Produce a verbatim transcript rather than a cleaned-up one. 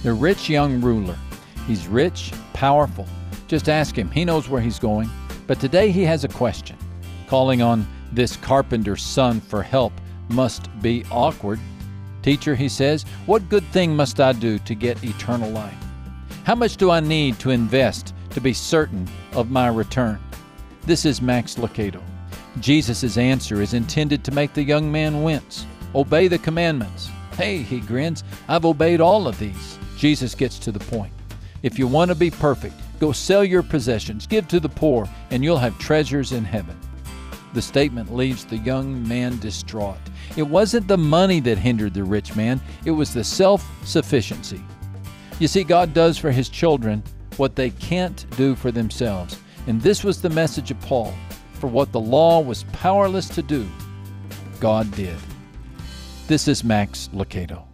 The rich young ruler. He's rich, powerful. Just ask him. He knows where he's going. But today he has a question. Calling on this carpenter's son for help must be awkward. Teacher, he says, what good thing must I do to get eternal life? How much do I need to invest to be certain of my return? This is Max Lucado. Jesus' answer is intended to make the young man wince. Obey the commandments. Hey, he grins, I've obeyed all of these. Jesus gets to the point. If you want to be perfect, go sell your possessions, give to the poor, and you'll have treasures in heaven. The statement leaves the young man distraught. It wasn't the money that hindered the rich man, it was the self-sufficiency. You see, God does for His children what they can't do for themselves. And this was the message of Paul. For what the law was powerless to do, God did. This is Max Lucado.